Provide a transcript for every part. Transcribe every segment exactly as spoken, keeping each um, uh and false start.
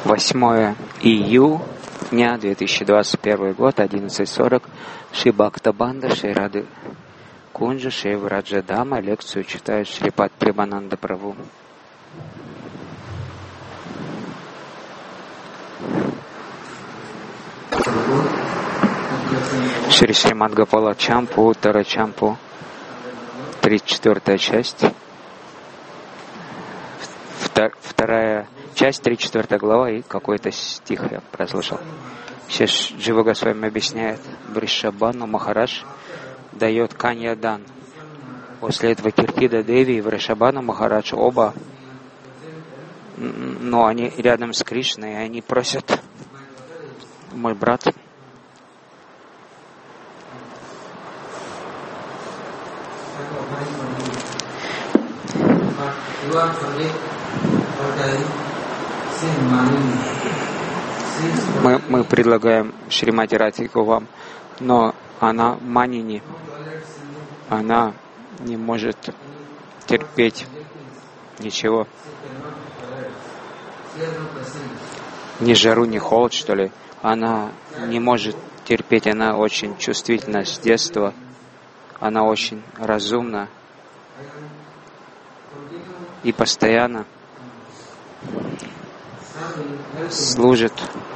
восьмое июня две тысячи двадцать первый год, одиннадцать сорок, Шри Бхактабанда, Шри Рады Кунджа, Шри Враджадама. Лекцию читает Шрипад Прабхананда Прабху. Шри Шримад Гопала Чампу, Уттара Чампу, тридцать четвёртая часть. Вторая часть, тридцать четвёртая глава и какой-то стих я прослушал. Сейчас Джива Госвами объясняет, Вришабхану Махарадж дает Каньядан. После этого Киртида Деви и Вришабхану Махарадж оба, но они рядом с Кришной, и они просят, мой брат, Мы, мы предлагаем Шримати Радхику вам, но она Манини, она не может терпеть ничего, ни жару, ни холод, что ли. Она не может терпеть, она очень чувствительна с детства, она очень разумна и постоянно служит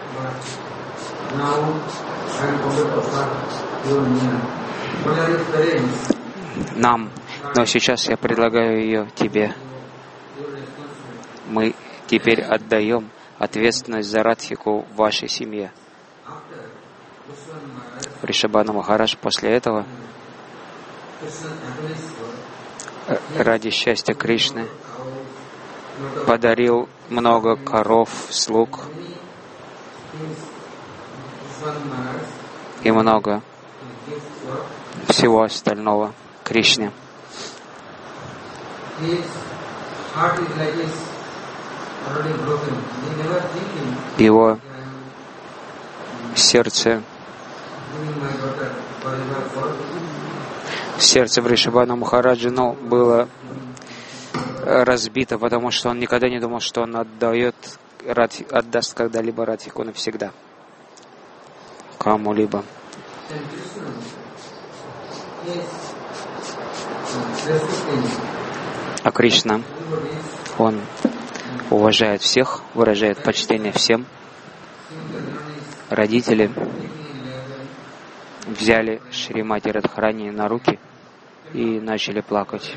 нам, но сейчас я предлагаю ее тебе. Мы теперь отдаем ответственность за Радхику в вашей семье. Вришабхану Махарадж после этого ради счастья Кришны подарил много коров, слуг и много всего остального Кришне. Его сердце сердце Вришабхану Махараджа, ну, было разбито, потому что он никогда не думал, что он отдает, отдаст когда-либо Радхику навсегда кому-либо. А Кришна, он уважает всех, выражает почтение всем. Родители взяли Шримати Радхарани на руки и начали плакать.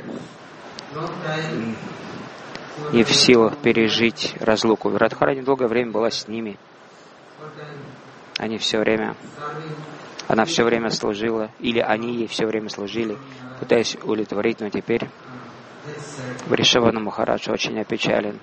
Не в силах пережить разлуку. Радхарани долгое время была с ними. Они все время, она все время служила, или они ей все время служили, пытаясь удовлетворить, но теперь Вришабхану Махарадж очень опечален.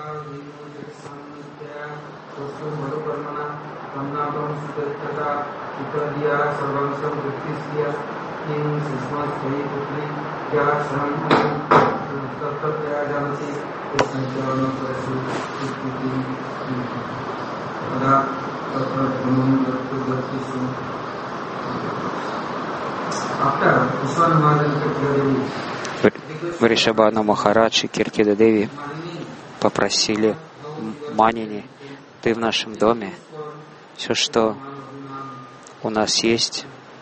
Вришабхану Махарадж и Киртида Деви попросили Манини, ты в нашем доме, все, что у нас есть,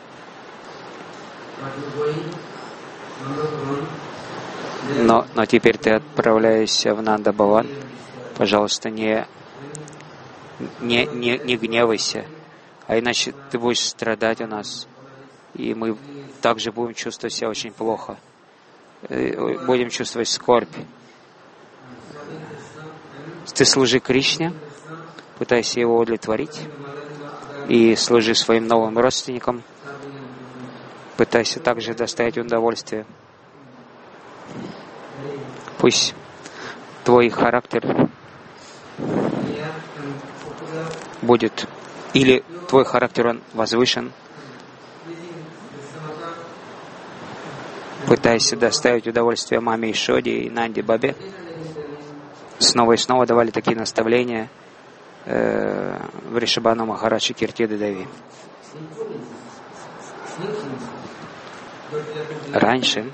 но, но теперь ты отправляешься в Нанда-Баван, пожалуйста, не, не, не, не гневайся, а иначе ты будешь страдать у нас, и мы также будем чувствовать себя очень плохо, будем чувствовать скорбь. Ты служи Кришне, пытайся его удовлетворить, и служи своим новым родственникам, пытайся также доставить удовольствие. Пусть твой характер будет, или твой характер он возвышен, пытайся доставить удовольствие маме Ишоде и Нанди Бабе. Снова и снова давали такие наставления э, Вришабхану Махарадж и Киртида Деви. Раньше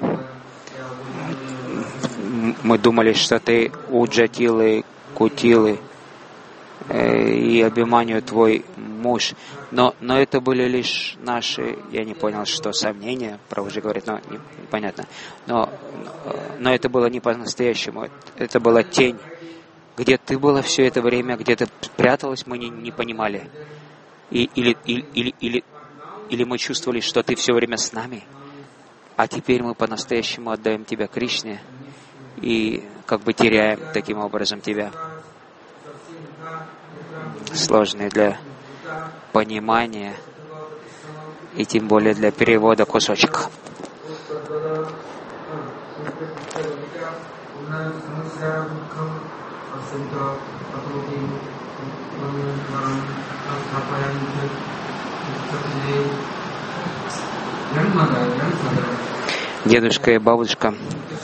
мы думали, что ты у Джатилы, Кутилы, и Абиманию твой муж. Но, но это были лишь наши, я не понял, что сомнения, право же говорит, но непонятно. Но, но это было не по-настоящему, это была тень. Где ты была все это время, где ты пряталась, мы не, не понимали. И, или, или, или, или, или мы чувствовали, что ты все время с нами, а теперь мы по-настоящему отдаем тебя Кришне и как бы теряем таким образом тебя. Сложный для понимания и тем более для перевода кусочек. Дедушка и бабушка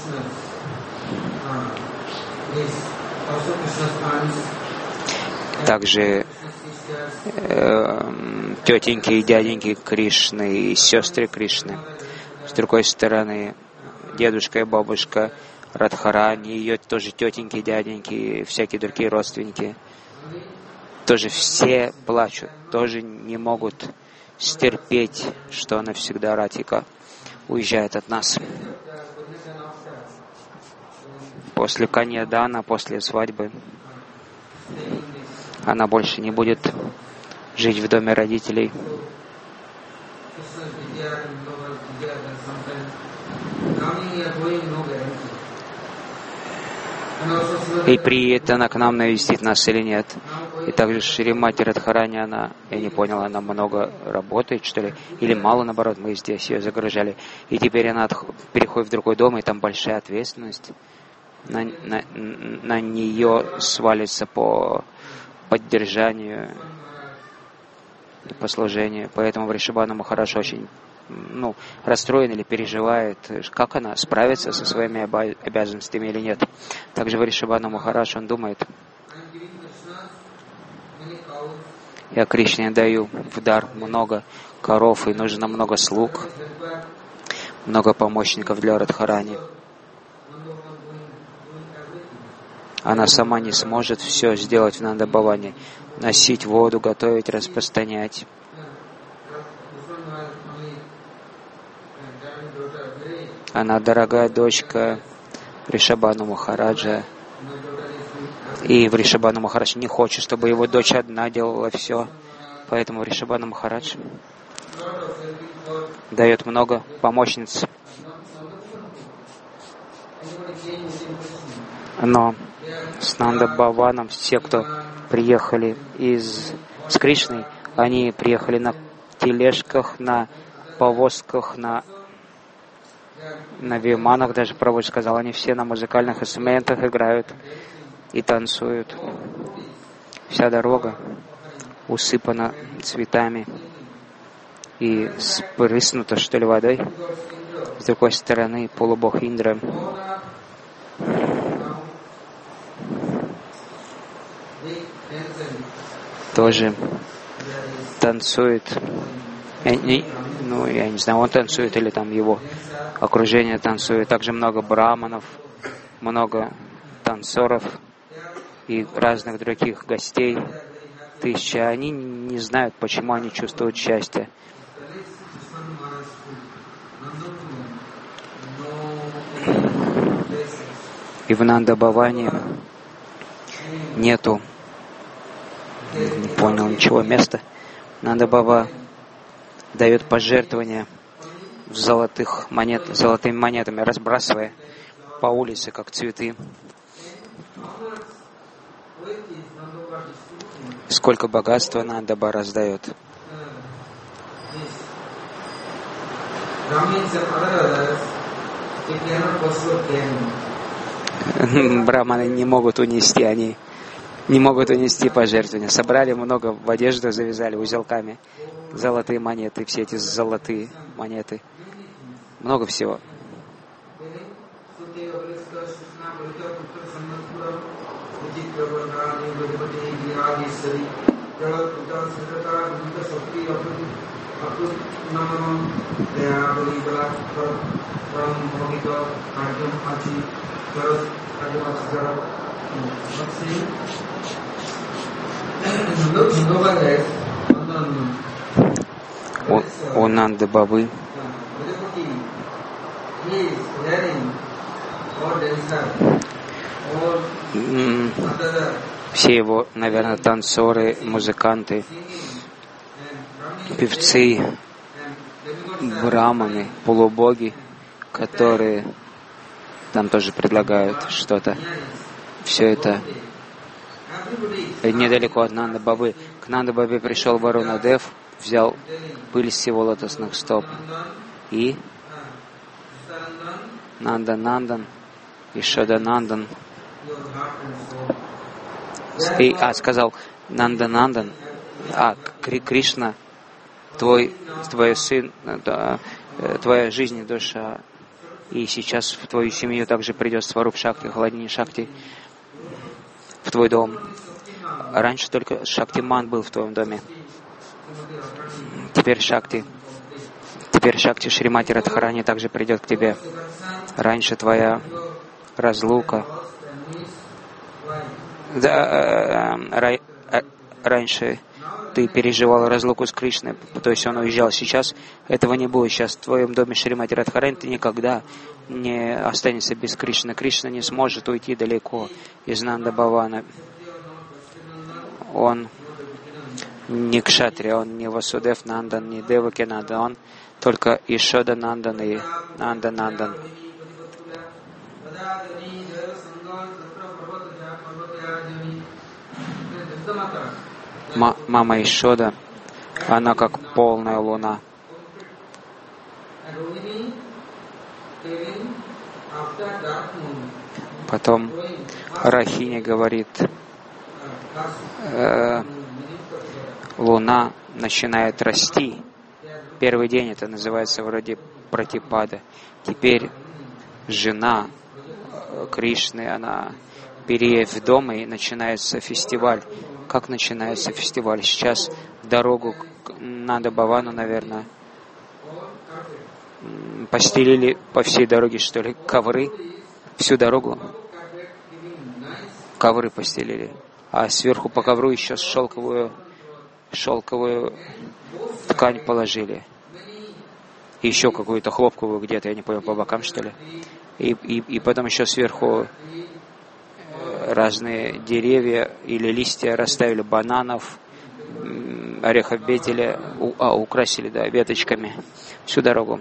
также э, тетеньки и дяденьки Кришны и сестры Кришны. С другой стороны, дедушка и бабушка Радхарани, ее тоже тетеньки, дяденьки и всякие другие родственники. Тоже все плачут, тоже не могут стерпеть, что навсегда Радхика уезжает от нас. После Каньядана, после свадьбы, она больше не будет жить в доме родителей. И приедет она к нам навестить нас или нет. И также Шримати Радхарани, она, я не понял, она много работает, что ли, или мало, наоборот, мы здесь ее загружали. И теперь она переходит в другой дом, и там большая ответственность на, на, на нее свалится по поддержанию и по служению. Поэтому Вришабхану Махарадж очень ну, расстроен или переживает, как она справится со своими обязанностями или нет. Также Вришабхану Махарадж, он думает: я Кришне даю в дар много коров, и нужно много слуг, много помощников для Радхарани. Она сама не сможет все сделать в Нанда-Бхаване, носить воду, готовить, распространять. Она дорогая дочка Вришабхану Махараджа. И Вришабхану Махарадж не хочет, чтобы его дочь одна делала все. Поэтому Вришабхану Махарадж дает много помощниц. Но с Нанда-Бхаваном все, кто приехали из, с Кришной, они приехали на тележках, на повозках, на, на виманах, даже Прабху сказал, они все на музыкальных инструментах играют и танцуют. Вся дорога усыпана цветами и спрыснута, что ли, водой. С другой стороны, полубог Индра тоже танцует. Я не, ну, я не знаю, он танцует или там его окружение танцует. Также много браманов, много танцоров и разных других гостей. Тысячи. Они не знают, почему они чувствуют счастье. И в Нанда-Бхаване нету, не понял ничего, места. Нанда-Бхава дает пожертвования в золотых монет, золотыми монетами, разбрасывая по улице, как цветы. Сколько богатства Нанда-Бхава раздает. Браманы не могут унести, они не могут унести пожертвования. Собрали много в одежду, завязали узелками золотые монеты, все эти золотые монеты. Много всего. у, у Нанды Бабы все его, наверное, танцоры, музыканты, певцы, браманы, полубоги, которые там тоже предлагают что-то. Все это недалеко от Нанды Бабы. К Нанды Бабе пришел Варуна Дев, взял пыль с его лотосных стоп и Нанда Нандан, Ишода Нандан, и, а, сказал Нанда Нандан, а, Кри, Кришна, твой, твой сын, да, твоя жизнь и душа, и сейчас в твою семью также придет Сваруб Шакти, Халадини Шакти, в твой дом. Раньше только Шактиман был в твоем доме. Теперь Шакти. Теперь Шакти Шримати Радхарани также придет к тебе. Раньше твоя разлука. Да, э, э, раньше ты переживал разлуку с Кришной, то есть он уезжал. Сейчас этого не будет. Сейчас в твоем доме Шримати Радхарани ты никогда не останешься без Кришны. Кришна не сможет уйти далеко из Нанда Бавана. Он не Кшатрия, он не Васудев Нандан, не Деваки Нандан, он только Ишода Нандан и Нанда Нандан. М- мама Ишода, она как полная луна. Потом Рахини говорит, э, луна начинает расти. Первый день это называется вроде пратипада. Теперь жена Кришны, она переедет в дом, и начинается фестиваль. Как начинается фестиваль? Сейчас дорогу к Нанда Бавану, наверное, постелили по всей дороге, что ли, ковры. Всю дорогу ковры постелили. А сверху по ковру еще шелковую, шелковую ткань положили. И еще какую-то хлопковую где-то, я не понял, по бокам, что ли. И, и, и потом еще сверху разные деревья или листья расставили, бананов, орехов бетеля, а, украсили, да, веточками всю дорогу.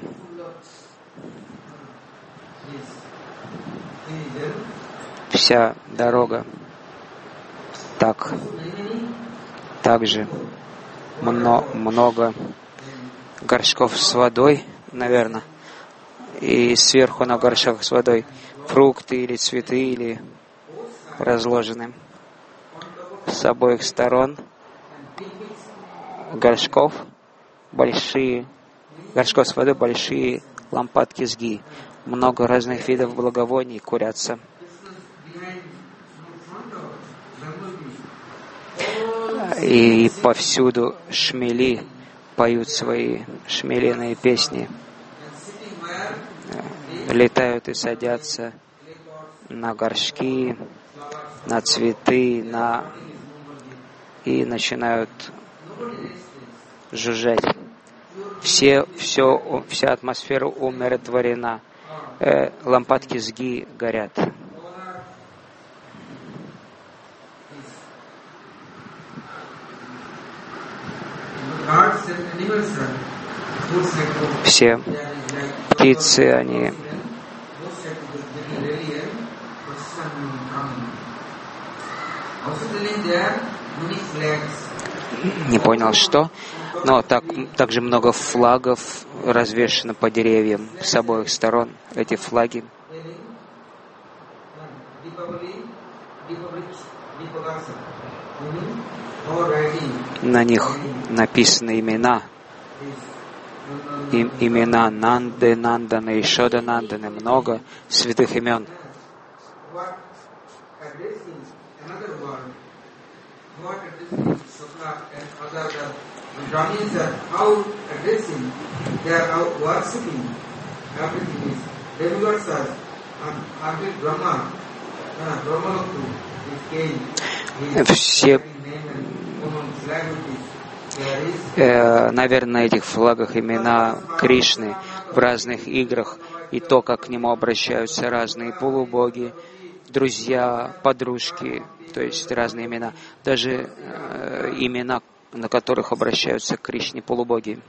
Вся дорога так, также мно, много горшков с водой, наверное, и сверху на горшках с водой фрукты или цветы или разложены с обоих сторон горшков, большие горшков с водой, большие лампадки сги, много разных видов благовоний курятся. И повсюду шмели поют свои шмелиные песни, летают и садятся на горшки, на цветы, на и начинают жужжать. Все, все, вся атмосфера умиротворена. Э, лампадки сги горят. Все птицы, они не понял, что, но так, также много флагов развешено по деревьям с обоих сторон. Эти флаги на них написаны имена, и, имена Нанды, Нанданы, Ишода Нанданы, много святых имен. Все Э, наверное, на этих флагах имена Кришны в разных играх, и то, как к нему обращаются разные полубоги, друзья, подружки, то есть разные имена, даже э, имена, на которых обращаются к Кришне полубоги.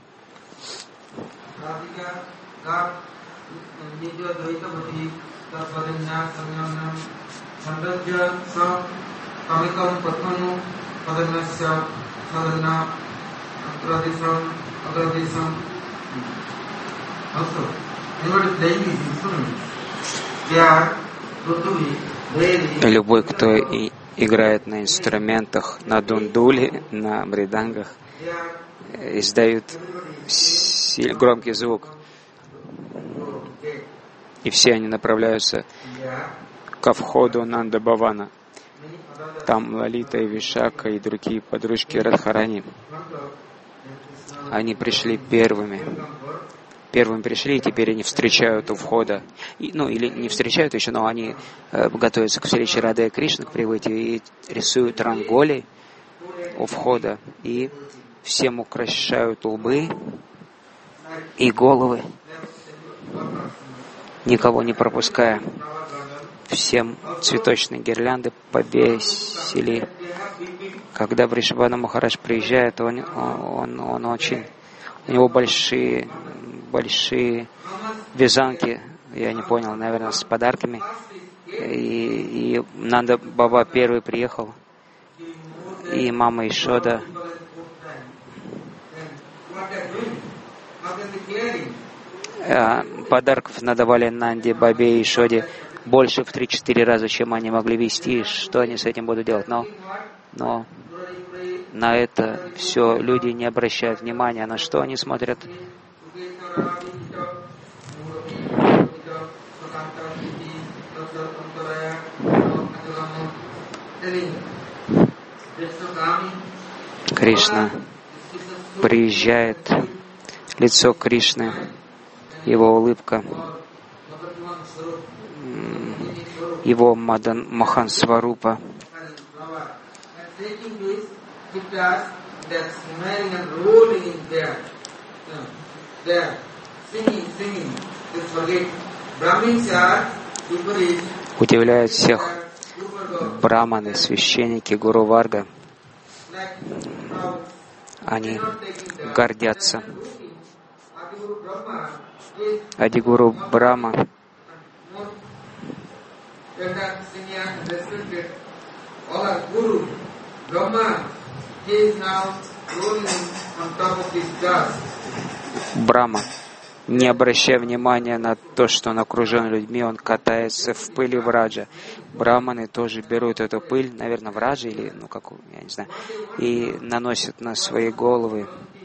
Любой, кто и играет на инструментах, на дундуле, на мридангах, издают громкий звук. И все они направляются ко входу Нанда Бавана. Там Лалита и Вишака и другие подружки Радхарани. Они пришли первыми. Первым пришли, и теперь они встречают у входа. И, ну, или не встречают еще, но они э, готовятся к встрече Рады и Кришны, к прибытию, и рисуют ранголи у входа. И всем украшают лбы и головы, никого не пропуская. Всем цветочные гирлянды повесили. Когда Вришабхана Махарадж приезжает, он, он, он очень... У него большие, большие вязанки, я не понял, наверное, с подарками. И, и Нанда Баба первый приехал, и мама Ишода. Подарков надавали Нанде Бабе и Ишоде больше в три-четыре раза, чем они могли вести. Что они с этим будут делать? Но, но на это все люди не обращают внимания. На что они смотрят? Кришна приезжает, лицо Кришны, его улыбка, его Мадан, Махан Сварупа. Удивляют всех браманы, священники, Гуру Варга. Они гордятся. Адигуру Брахма Брахма, не обращая внимания на то, что он окружен людьми, он катается в пыли Враджа. Браманы тоже берут эту пыль, наверное, Враджа или, ну, как, я не знаю, и наносят на свои головы.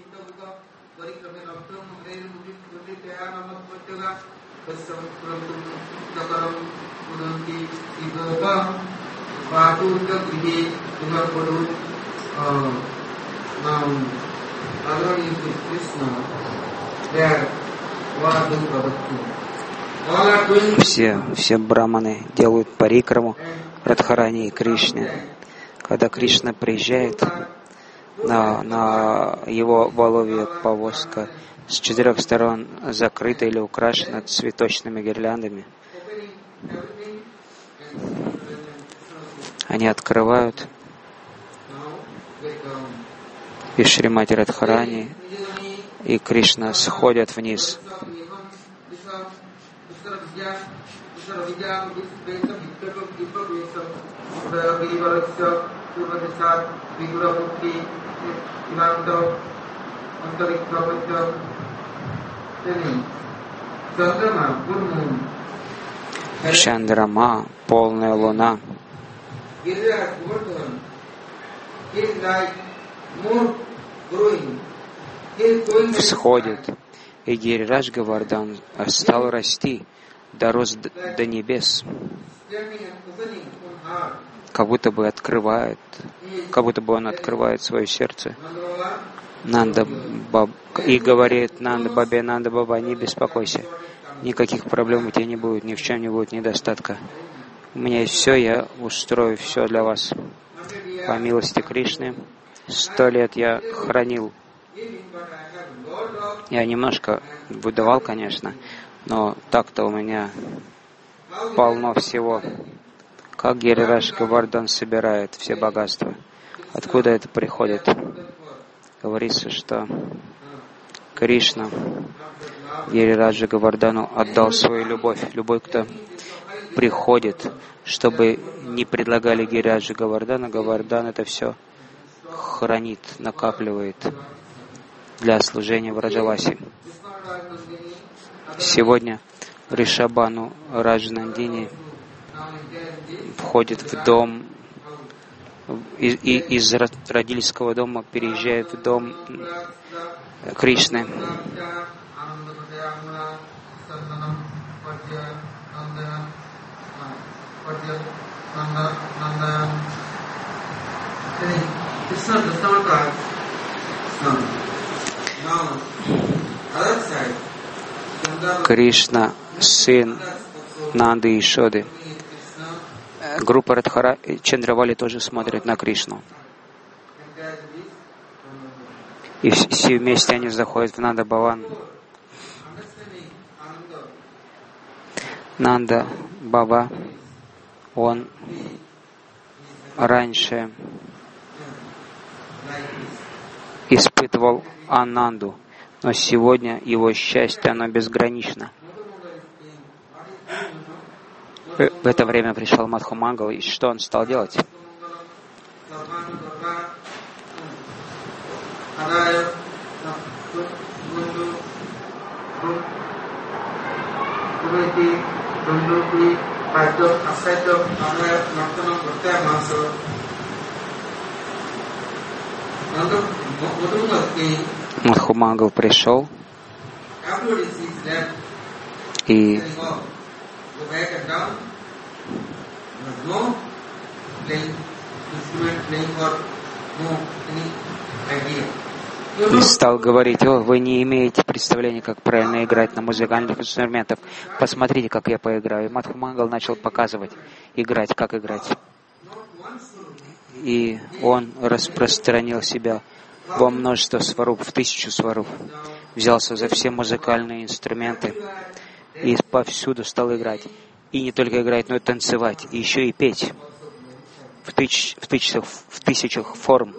Все, все браманы делают парикраму Радхарани и Кришне. Когда Кришна приезжает, на, на его воловья повозка с четырех сторон закрыта или украшена цветочными гирляндами. Они открывают, и Шримати Радхарани и Кришна сходят вниз. Чандрама, полная луна, всходит, и Гирирадж Говардхан стал расти, дорос до небес, как будто бы открывает, как будто бы он открывает свое сердце. Нанда Баб и говорит Нанда Бабе: Нанда Баба, не беспокойся, никаких проблем у тебя не будет, ни в чем не будет недостатка. У меня есть все, я устрою все для вас. По милости Кришны Сто лет я хранил. Я немножко выдавал, конечно, но так-то у меня полно всего. Как Гирирадж Говардхан собирает все богатства? Откуда это приходит? Говорится, что Кришна Гирираджа Говардхану отдал свою любовь. Любой, кто приходит, чтобы не предлагали Гирираджа Говардхана, Говардхан это все хранит, накапливает для служения в Раджавасе. Сегодня Ришабану Раджнандини входит в дом, и, и из родительского дома переезжает в дом Кришны. Кришна, сын Нанды и Шоды. Группа Радхара и Чандравали тоже смотрят на Кришну. И все вместе они заходят в Нанда Баван. Нанда Баба, он раньше испытывал Ананду, но сегодня его счастье, оно безгранично. В это время пришел Мадхумангал, и что он стал делать? Мадхумангал пришел и и стал говорить: о, вы не имеете представления, как правильно играть на музыкальных инструментах. Посмотрите, как я поиграю. И Мадхумангал начал показывать, играть, как играть. И он распространил себя во множество сваруп, в тысячу сваруп. Взялся за все музыкальные инструменты и повсюду стал играть. И не только играть, но и танцевать, и еще и петь в, тысяч, в, тысячах, в тысячах форм.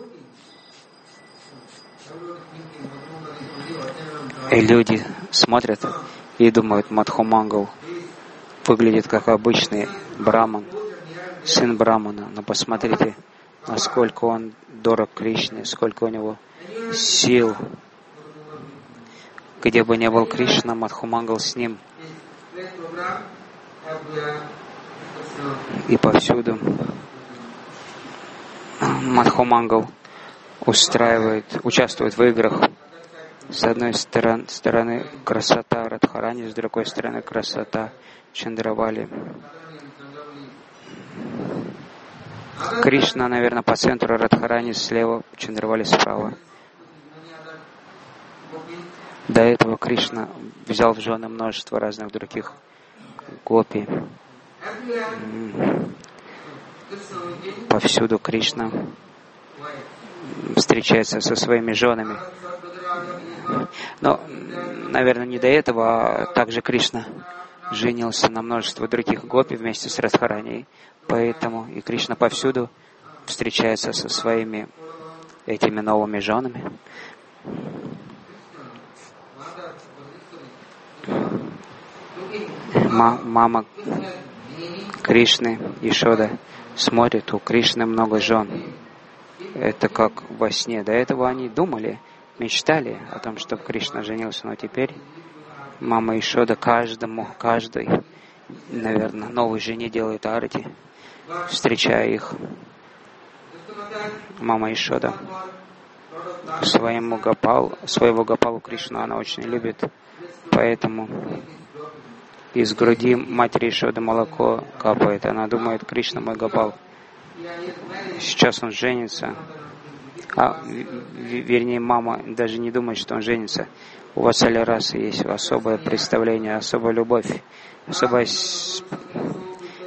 И люди смотрят и думают: Мадхумангал выглядит как обычный браман, сын брамана. Но посмотрите, насколько он дорог Кришне, сколько у него сил. Где бы ни был Кришна, Мадхумангал с ним. И повсюду Мадхумангал устраивает, участвует в играх. С одной стороны, стороны красота Радхарани, с другой стороны красота Чандравали. Кришна, наверное, по центру, Радхарани слева, Чандравали справа. До этого Кришна взял в жены множество разных других гопи. Повсюду Кришна встречается со своими женами. Но, наверное, не до этого, а также Кришна женился на множество других гопи вместе с Радхараней. Поэтому и Кришна повсюду встречается со своими этими новыми женами. Ма- мама Кришны, Ишода, смотрит, у Кришны много жен. Это как во сне. До этого они думали, мечтали о том, чтобы Кришна женился, но теперь мама Ишода каждому, каждой, наверное, новой жене делает арати, встречая их. Мама Ишода своему Гопалу, своего Гопалу Кришну она очень любит, поэтому из груди матери Ишоды молоко капает. Она думает: Кришна мой Гопал. Сейчас он женится. А, вернее, мама даже не думает, что он женится. У Ватсалия расы есть особое представление, особая любовь, особая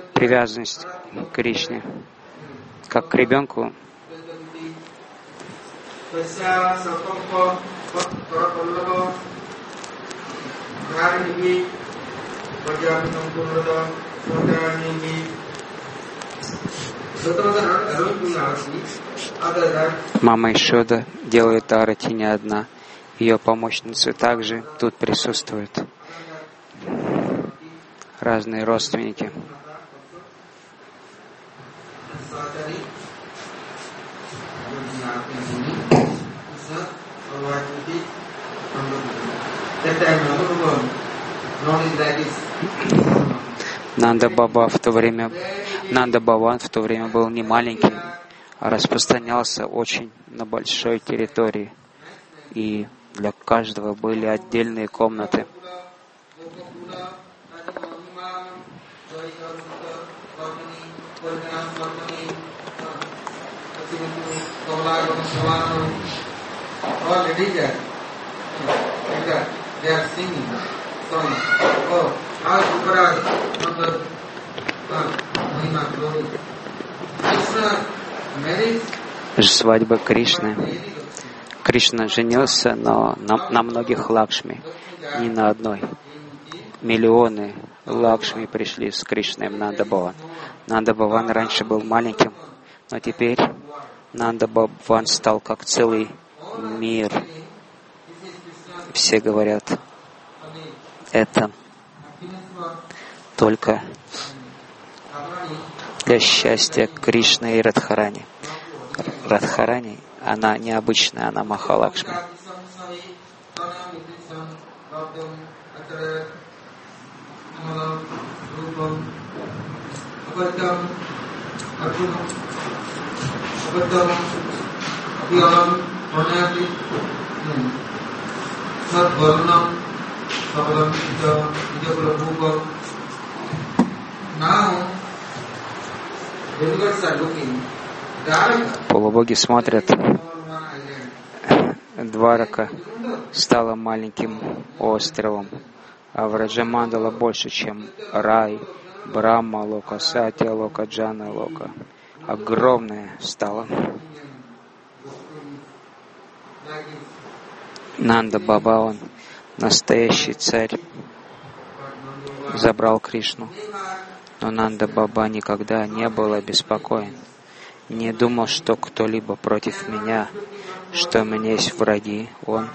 привязанность к Кришне. Как к ребенку Мама Ишода делает арати не одна. Ее помощницы также тут присутствуют. Разные родственники. Нанда Баба в то время, Нанда Баван в то время был не маленький, а распространялся очень на большой территории, и для каждого были отдельные комнаты. Свадьба Кришны. Кришна женился, но на, на многих Лакшми, не на одной. Миллионы Лакшми пришли с Кришной в Нанда Баван. Нанда Баван раньше был маленьким, но теперь Нанда Баван стал как целый мир. Все говорят, это только для счастья Кришны и Радхарани. Радхарани, она необычная, она Махалакшми. Полубоги смотрят, Дварака стала маленьким островом, а Враджамандала больше, чем рай, Брахма Лока, Сатья Лока, Джана Лока. Огромная стала. Нанда Баба, он настоящий царь, забрал Кришну. Но Нанда Баба никогда не был обеспокоен. Не думал, что кто-либо против меня, что у меня есть враги. Он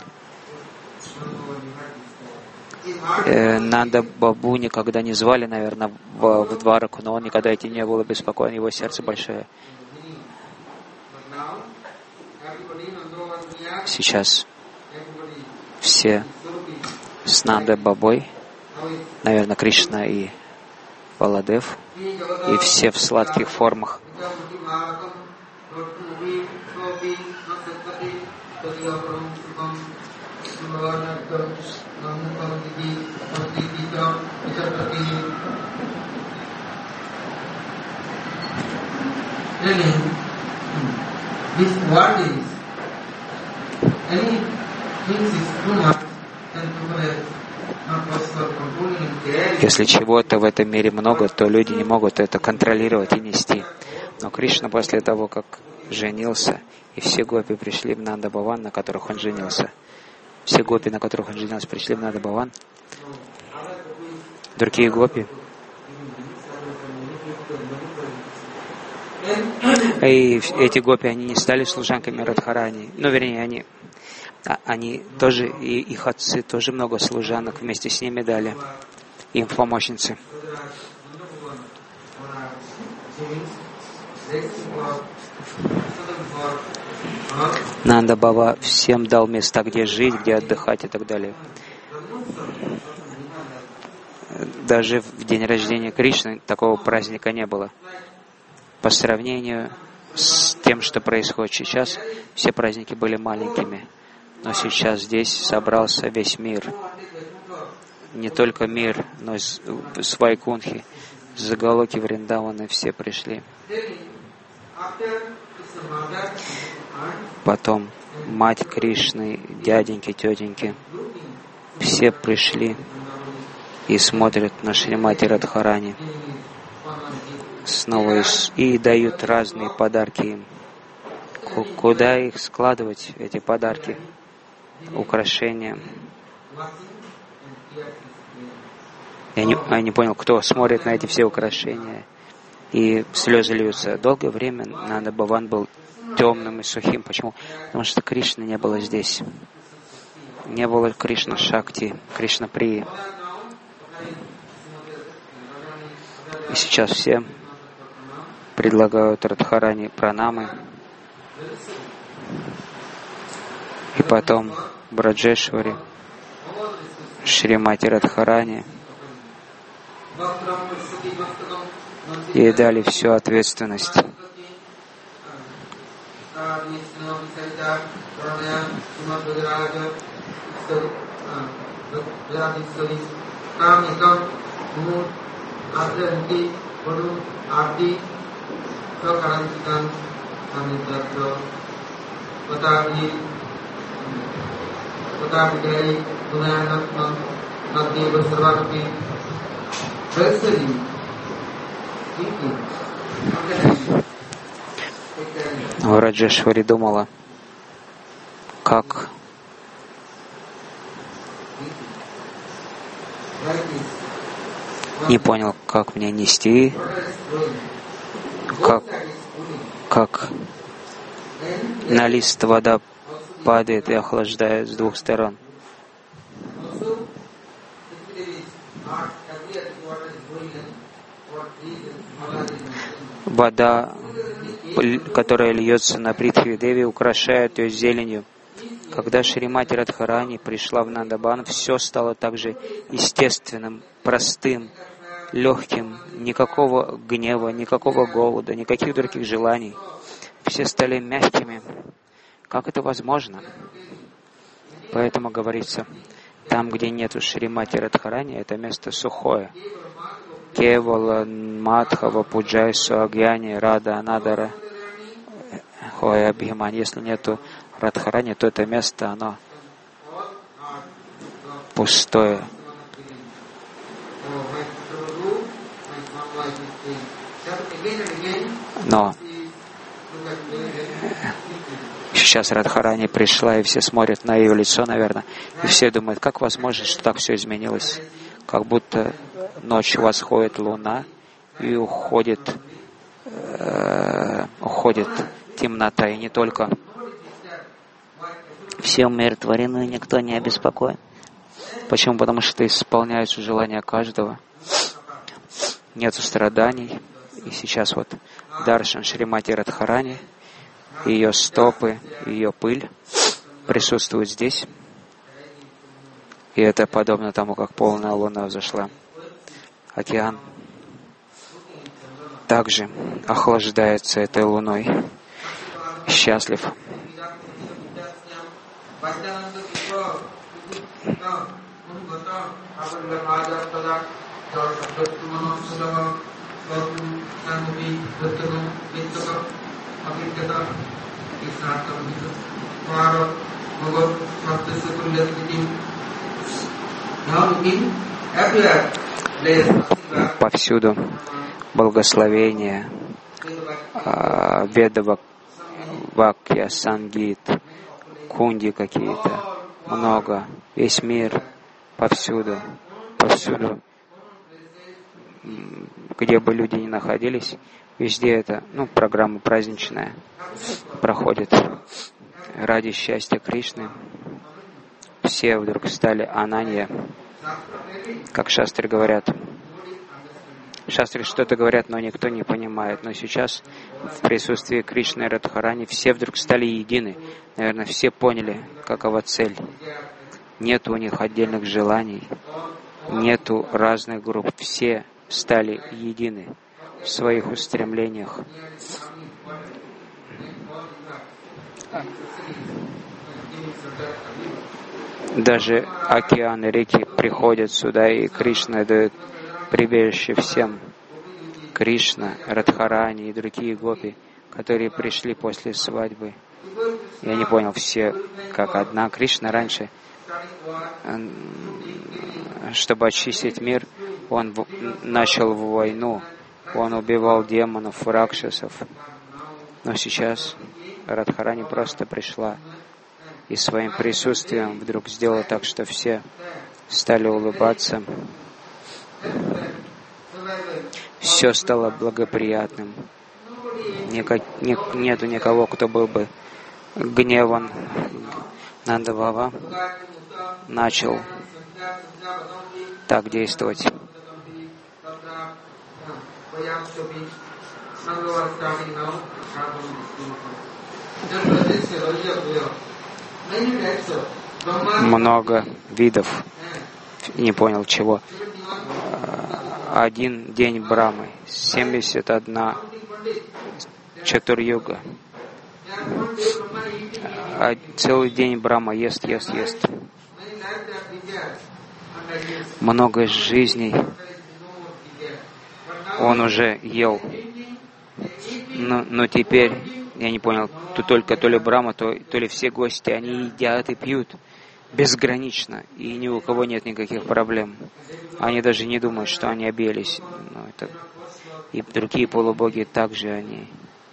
э, Нанда Бабу никогда не звали, наверное, в, в Двараку, но он никогда этим не был обеспокоен. Его сердце большое. Сейчас все с Нанда Бабой, наверное, Кришна и Баладев, и все в сладких формах. Если чего-то в этом мире много, то люди не могут это контролировать и нести. Но Кришна после того, как женился, и все гопи пришли в Нанда Баван, на которых он женился, все гопи, на которых он женился, пришли в Нанда Баван, другие гопи, и эти гопи, они не стали служанками Радхарани, ну, вернее, они, они тоже, и их отцы тоже много служанок вместе с ними дали им помощницы. Нанда Баба всем дал места, где жить, где отдыхать и так далее. Даже в день рождения Кришны такого праздника не было. По сравнению с тем, что происходит сейчас, все праздники были маленькими. Но сейчас здесь собрался весь мир. Не только мир, но и с Вайкунхи, с Галоки, Вриндавана все пришли. Потом мать Кришны, дяденьки, тетеньки, все пришли и смотрят на Шримати Радхарани снова и, и дают разные подарки им. Куда их складывать, эти подарки, украшения? Я не, я не понял, кто смотрит на эти все украшения, и слезы льются. Долгое время Нанда Бхаван был темным и сухим. Почему? Потому что Кришны не было здесь. Не было Кришна Шакти, Кришна Прии. И сейчас все предлагают Радхарани пранамы. И потом Браджешвари, Шримати Радхарани. И дали всю ответственность. Раджешвари думала, как не понял, как мне нести, как, как на лист вода падает и охлаждает с двух сторон. Вода, которая льется на Притхви Деви, украшает ее зеленью. Когда Шримати Радхарани пришла в Нандабан, все стало также естественным, простым, легким, никакого гнева, никакого голода, никаких других желаний. Все стали мягкими. Как это возможно? Поэтому говорится, там, где нету Шримати Радхарани, это место сухое. Кевала Мадхава Пуджай Суагьяни Рада Анадара Хоя Абхиман. Если нету Радхарани, то это место, оно пустое. Но сейчас Радхарани пришла, и все смотрят на ее лицо, наверное, и все думают, как возможно, что так все изменилось. Как будто ночью восходит луна, и уходит, э, уходит темнота, и не только. Все умиротворены, никто не обеспокоен. Почему? Потому что исполняются желания каждого. Нет страданий. И сейчас вот Даршан Шримати Радхарани, ее стопы, ее пыль присутствуют здесь. И это подобно тому, как полная луна взошла. Океан также охлаждается этой луной. Счастлив. Повсюду благословение, веда вакья, сангит, кунди какие-то, много, весь мир, повсюду, повсюду, где бы люди ни находились, везде это, ну, программа праздничная проходит ради счастья Кришны. Все вдруг стали ананья, как шастры говорят. Шастры что-то говорят, но никто не понимает. Но сейчас в присутствии Кришны и Радхарани все вдруг стали едины. Наверное, все поняли, какова цель. Нет у них отдельных желаний, нету разных групп. Все стали едины в своих устремлениях. Даже океаны, реки приходят сюда, и Кришна дает прибежище всем. Кришна, Радхарани и другие гопи, которые пришли после свадьбы. Я не понял, все как одна. Кришна раньше, чтобы очистить мир, он начал войну. Он убивал демонов, ракшасов. Но сейчас Радхарани просто пришла и своим присутствием вдруг сделала так, что все стали улыбаться. Все стало благоприятным. Никак, не, нету никого, кто был бы гневан. Нанда Бава начал так действовать. Много видов, не понял чего. Один день Брамы, семьдесят одна Чатур-юга. А целый день Брахма ест, ест, ест. Много жизней он уже ел. Но, но теперь, я не понял, то только то ли Брахма, то, то ли все гости, они едят и пьют безгранично, и ни у кого нет никаких проблем. Они даже не думают, что они объелись. Но это... И другие полубоги также они...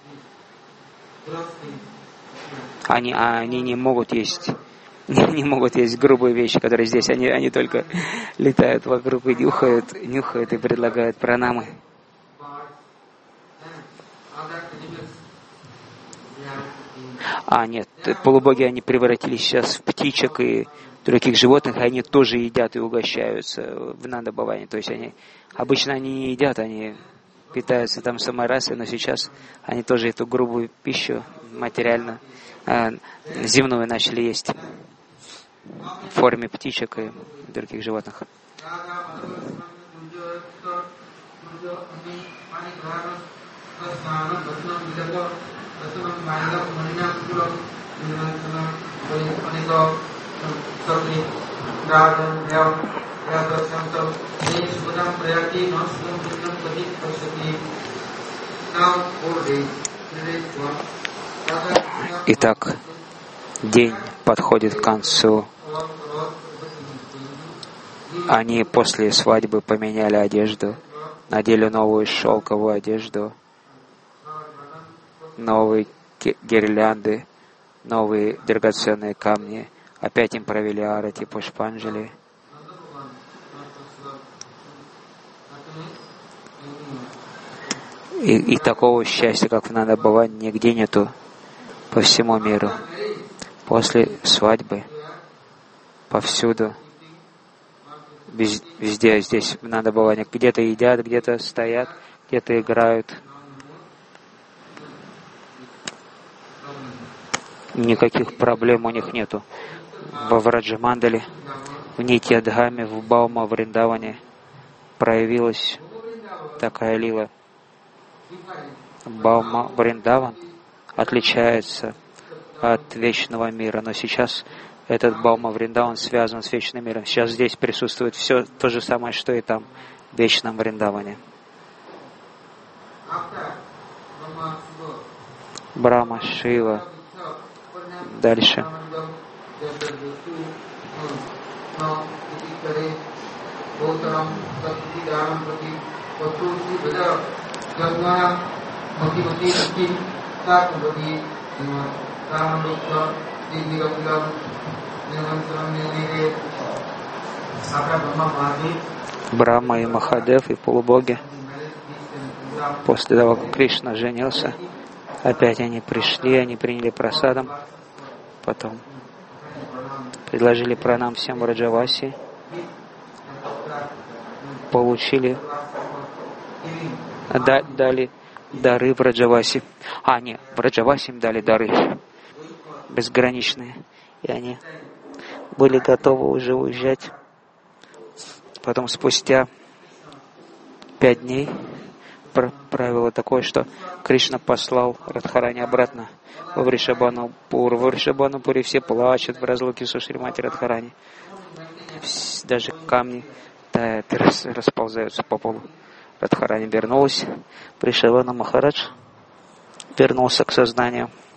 Они, а они не могут есть, не, не могут есть грубые вещи, которые здесь. Они, они только летают вокруг и нюхают, нюхают и предлагают пранамы. А нет, полубоги, они превратились сейчас в птичек и других животных, и они тоже едят и угощаются в Нанда-Баване. То есть они, обычно они не едят, они питаются там самой расой, но сейчас они тоже эту грубую пищу материально, э, земную начали есть в форме птичек и других животных. Итак, день подходит к концу. Они после свадьбы поменяли одежду, надели новую шелковую одежду, новые гирлянды, новые драгоценные камни. Опять им провели арати, пушпанджали. И, и такого счастья, как в Нанда-Баване, нигде нету по всему миру. После свадьбы повсюду, везде, здесь в Нанда-Баване, где-то едят, где-то стоят, где-то играют. Никаких проблем у них нету. Во Враджамандале, в Нитьядхаме, в Баума, в Вриндаване проявилась такая лила. Баума Вриндаван отличается от вечного мира, но сейчас этот Баума Вриндаван связан с вечным миром. Сейчас здесь присутствует все то же самое, что и там, в вечном Вриндаване. Брахма, Шива. Дальше. Брахма и Махадев и полубоги. После того, как Кришна женился, опять они пришли, они приняли прасадам, потом предложили пранам всем Враджаваси, получили, да, дали дары Враджаваси. А, нет, Враджаваси им дали дары безграничные, и они были готовы уже уезжать. Потом спустя пять дней правило такое, что Кришна послал Радхарани обратно во Вришабханупур. В Вришабханупуре все плачут в разлуке со Шримати Радхарани. Даже камни тают и расползаются по полу. Радхарани вернулась. Вришабхана Махарадж вернулся к сознанию.